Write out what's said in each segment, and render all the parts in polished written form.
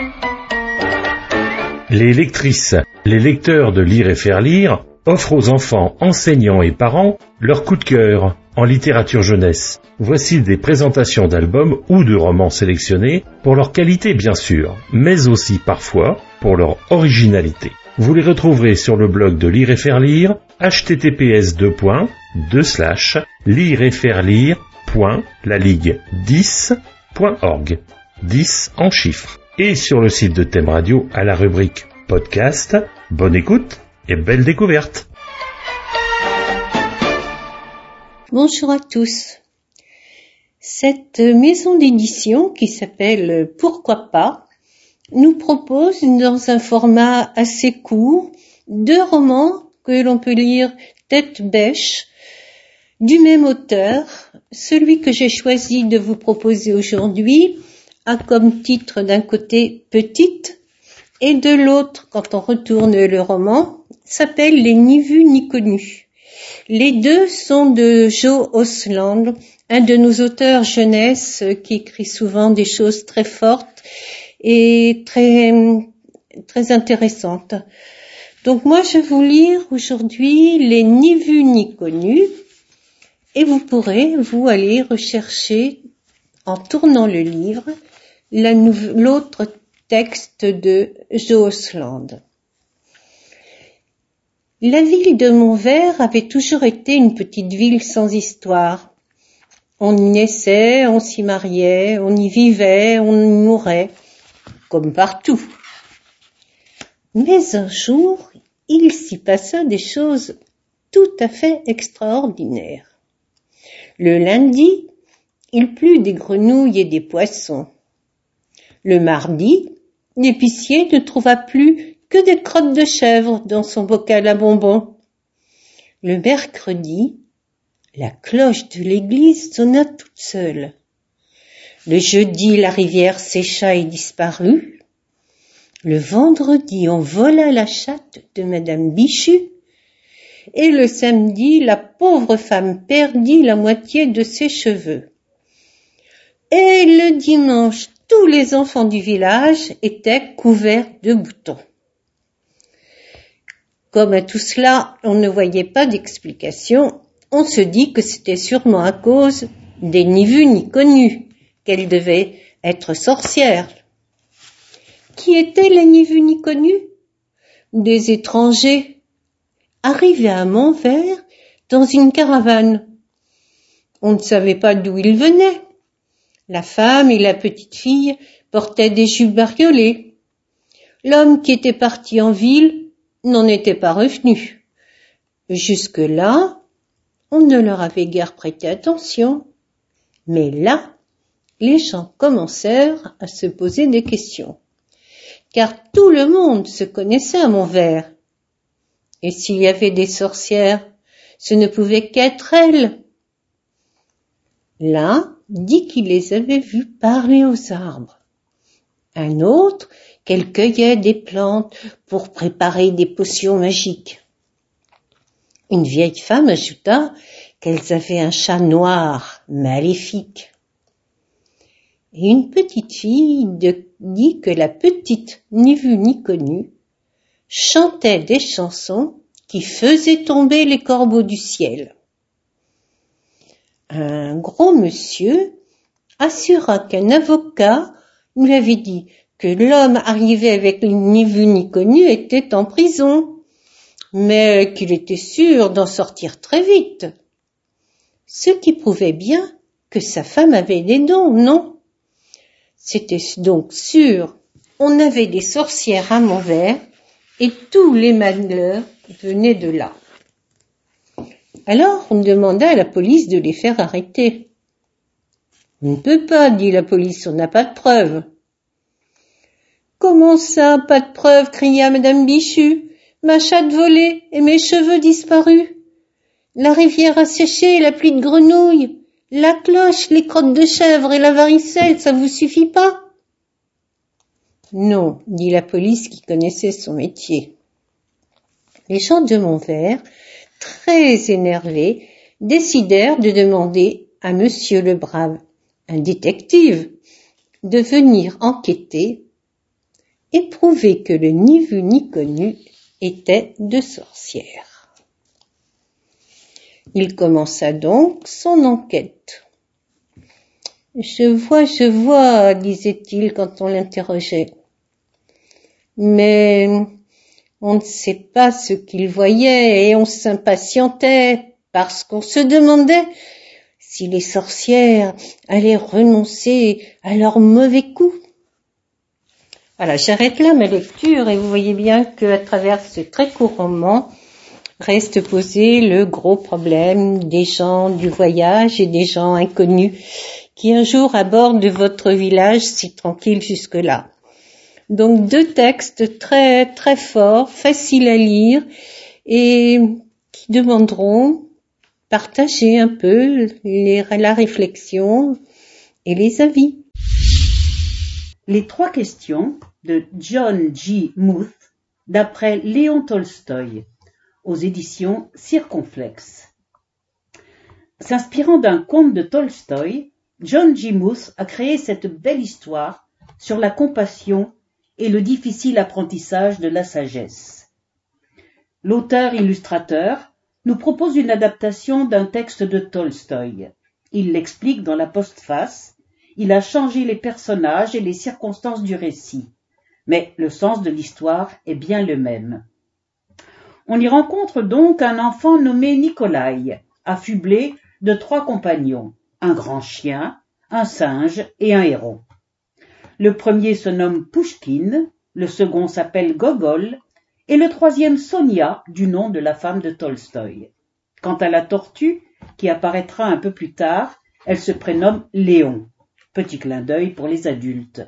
Les lectrices, les lecteurs de Lire et faire lire offrent aux enfants, enseignants et parents leur coup de cœur en littérature jeunesse. Voici des présentations d'albums ou de romans sélectionnés pour leur qualité bien sûr, mais aussi parfois pour leur originalité. Vous les retrouverez sur le blog de Lire et faire lire, https://lireetfairelire.laligue10.org, 10 en chiffres. Et sur le site de Thème Radio à la rubrique podcast. Bonne écoute et belle découverte. Bonjour à tous. Cette maison d'édition qui s'appelle Pourquoi pas nous propose dans un format assez court 2 romans que l'on peut lire tête bêche du même auteur. Celui que j'ai choisi de vous proposer aujourd'hui a comme titre d'un côté Petite et de l'autre, quand on retourne le roman, s'appelle Les ni vus ni connus. Les 2 sont de Joe Osland, un de nos auteurs jeunesse qui écrit souvent des choses très fortes et très intéressantes. Donc moi je vais vous lire aujourd'hui Les ni vus ni connus et vous pourrez vous aller rechercher en tournant le livre l'autre texte de Joe Osland. La ville de Montvert avait toujours été une petite ville sans histoire. On y naissait, on s'y mariait, on y vivait, on y mourait, comme partout. Mais un jour, il s'y passa des choses tout à fait extraordinaires. Le lundi, il plut des grenouilles et des poissons. Le mardi, l'épicier ne trouva plus que des crottes de chèvre dans son bocal à bonbons. Le mercredi, la cloche de l'église sonna toute seule. Le jeudi, la rivière sécha et disparut. Le vendredi, on vola la chatte de Madame Bichu. Et le samedi, la pauvre femme perdit la moitié de ses cheveux. Et le dimanche, tous les enfants du village étaient couverts de boutons. Comme à tout cela, on ne voyait pas d'explication, on se dit que c'était sûrement à cause des ni vus ni connus, qu'elle devait être sorcière. Qui étaient les ni vus ni connus? Des étrangers, arrivés à Montvert dans une caravane. On ne savait pas d'où ils venaient. La femme et la petite fille portaient des jupes bariolées. L'homme qui était parti en ville n'en était pas revenu. Jusque-là, on ne leur avait guère prêté attention. Mais là, les gens commencèrent à se poser des questions. Car tout le monde se connaissait à Montvert. Et s'il y avait des sorcières, ce ne pouvait qu'être elles. L'un dit qu'il les avait vues parler aux arbres. Un autre qu'elles cueillaient des plantes pour préparer des potions magiques. Une vieille femme ajouta qu'elles avaient un chat noir, maléfique. Et une petite fille dit que la petite, ni vue ni connue, chantait des chansons qui faisaient tomber les corbeaux du ciel. Un gros monsieur assura qu'un avocat lui avait dit que l'homme arrivé avec ni vu ni connu était en prison, mais qu'il était sûr d'en sortir très vite. Ce qui prouvait bien que sa femme avait des dons, non? C'était donc sûr, on avait des sorcières à Montvert et tous les malheurs venaient de là. Alors on demanda à la police de les faire arrêter. « On ne peut pas, dit la police, on n'a pas de preuves. »« Comment ça, pas de preuves ?» cria Madame Bichu. « Ma chatte volée et mes cheveux disparus. La rivière a séché, la pluie de grenouilles, la cloche, les crottes de chèvre et la varicelle, ça vous suffit pas ?» Non, dit la police qui connaissait son métier. Les gens de Montvert, très énervés, décidèrent de demander à Monsieur le Brave, un détective, de venir enquêter et prouver que le ni vu ni connu était de sorcière. Il commença donc son enquête. Je vois, disait-il quand on l'interrogeait. Mais on ne sait pas ce qu'il voyait et on s'impatientait parce qu'on se demandait si les sorcières allaient renoncer à leur mauvais coup. Voilà, j'arrête là ma lecture et vous voyez bien qu'à travers ce très court roman reste posé le gros problème des gens du voyage et des gens inconnus qui un jour abordent votre village si tranquille jusque-là. Donc 2 textes très très forts, faciles à lire et qui demanderont partager un peu la réflexion et les avis. Les 3 questions de John G. Muth d'après Léon Tolstoï aux éditions Circonflexe. S'inspirant d'un conte de Tolstoï, John G. Muth a créé cette belle histoire sur la compassion et le difficile apprentissage de la sagesse. L'auteur-illustrateur nous propose une adaptation d'un texte de Tolstoï. Il l'explique dans la postface. Il a changé les personnages et les circonstances du récit, mais le sens de l'histoire est bien le même. On y rencontre donc un enfant nommé Nikolai, affublé de 3 compagnons, un grand chien, un singe et un héron. Le premier se nomme Pouchkine, le second s'appelle Gogol, et le troisième Sonia, du nom de la femme de Tolstoï. Quant à la tortue, qui apparaîtra un peu plus tard, elle se prénomme Léon. Petit clin d'œil pour les adultes.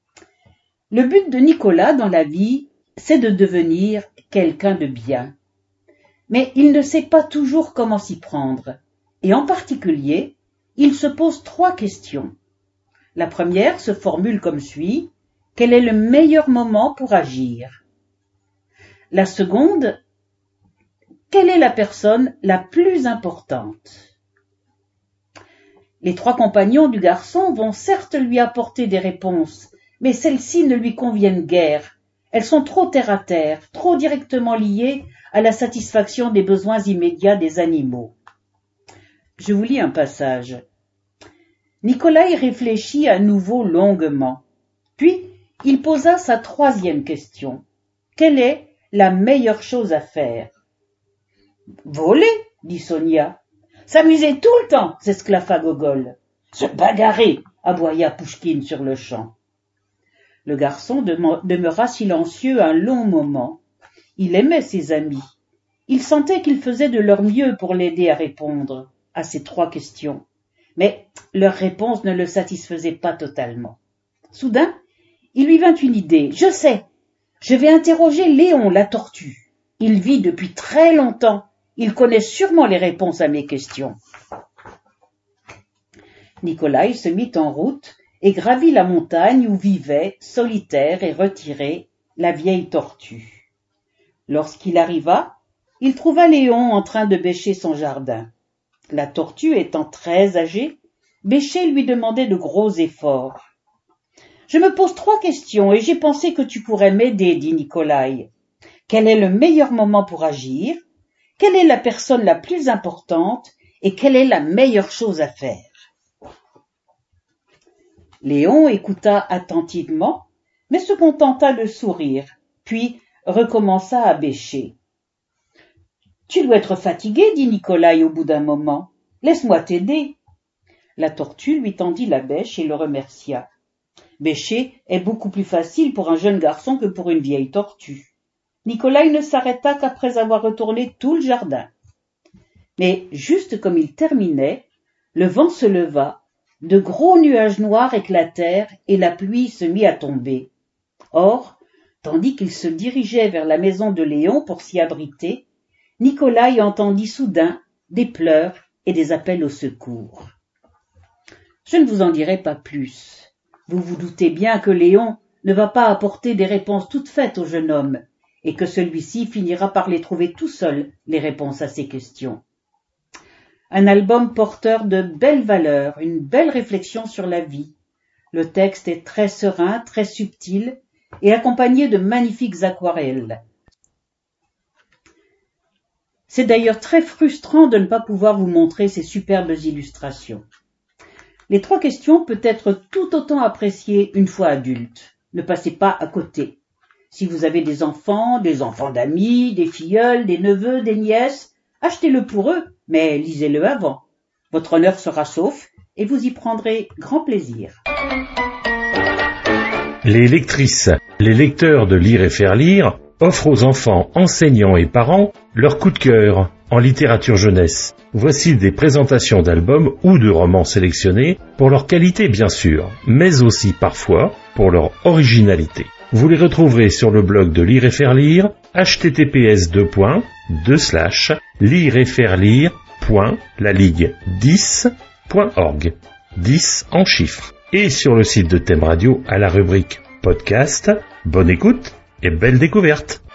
Le but de Nicolas dans la vie, c'est de devenir quelqu'un de bien. Mais il ne sait pas toujours comment s'y prendre. Et en particulier, il se pose 3 questions. La première se formule comme suit. Quel est le meilleur moment pour agir? La seconde, quelle est la personne la plus importante? Les 3 compagnons du garçon vont certes lui apporter des réponses, mais celles-ci ne lui conviennent guère. Elles sont trop terre-à-terre, trop directement liées à la satisfaction des besoins immédiats des animaux. Je vous lis un passage. Nikolai réfléchit à nouveau longuement. Puis, il posa sa 3e question. Quelle est la meilleure chose à faire? Voler, dit Sonia. S'amuser tout le temps, s'esclaffa Gogol. Se bagarrer, aboya Pouchkine sur le champ. Le garçon demeura silencieux un long moment. Il aimait ses amis. Il sentait qu'ils faisaient de leur mieux pour l'aider à répondre à ces 3 questions. Mais leurs réponses ne le satisfaisaient pas totalement. Soudain, il lui vint une idée. Je sais, je vais interroger Léon, la tortue. Il vit depuis très longtemps. Il connaît sûrement les réponses à mes questions. Nikolai se mit en route et gravit la montagne où vivait, solitaire et retirée, la vieille tortue. Lorsqu'il arriva, il trouva Léon en train de bêcher son jardin. La tortue étant très âgée, bêcher lui demandait de gros efforts. « Je me pose 3 questions et j'ai pensé que tu pourrais m'aider, dit Nikolai. Quel est le meilleur moment pour agir? Quelle est la personne la plus importante et quelle est la meilleure chose à faire? » Léon écouta attentivement, mais se contenta de sourire, puis recommença à bêcher. « Tu dois être fatigué, dit Nikolai au bout d'un moment. Laisse-moi t'aider. » La tortue lui tendit la bêche et le remercia. Bêcher est beaucoup plus facile pour un jeune garçon que pour une vieille tortue. Nikolai ne s'arrêta qu'après avoir retourné tout le jardin. Mais juste comme il terminait, le vent se leva, de gros nuages noirs éclatèrent et la pluie se mit à tomber. Or, tandis qu'il se dirigeait vers la maison de Léon pour s'y abriter, Nikolai entendit soudain des pleurs et des appels au secours. Je ne vous en dirai pas plus. Vous vous doutez bien que Léon ne va pas apporter des réponses toutes faites au jeune homme, et que celui-ci finira par les trouver tout seul, les réponses à ces questions. Un album porteur de belles valeurs, une belle réflexion sur la vie. Le texte est très serein, très subtil, et accompagnées de magnifiques aquarelles. C'est d'ailleurs très frustrant de ne pas pouvoir vous montrer ces superbes illustrations. Les 3 questions peuvent être tout autant appréciées une fois adultes. Ne passez pas à côté. Si vous avez des enfants d'amis, des filleuls, des neveux, des nièces, achetez-le pour eux, mais lisez-le avant. Votre honneur sera sauf et vous y prendrez grand plaisir. Les lectrices, les lecteurs de Lire et faire lire offrent aux enfants, enseignants et parents leur coup de cœur en littérature jeunesse. Voici des présentations d'albums ou de romans sélectionnés pour leur qualité bien sûr, mais aussi parfois pour leur originalité. Vous les retrouverez sur le blog de Lire et faire lire, https://lireetfairelire.laligue10.org, 10 en chiffres, et sur le site de Thème Radio à la rubrique podcast. Bonne écoute et belle découverte.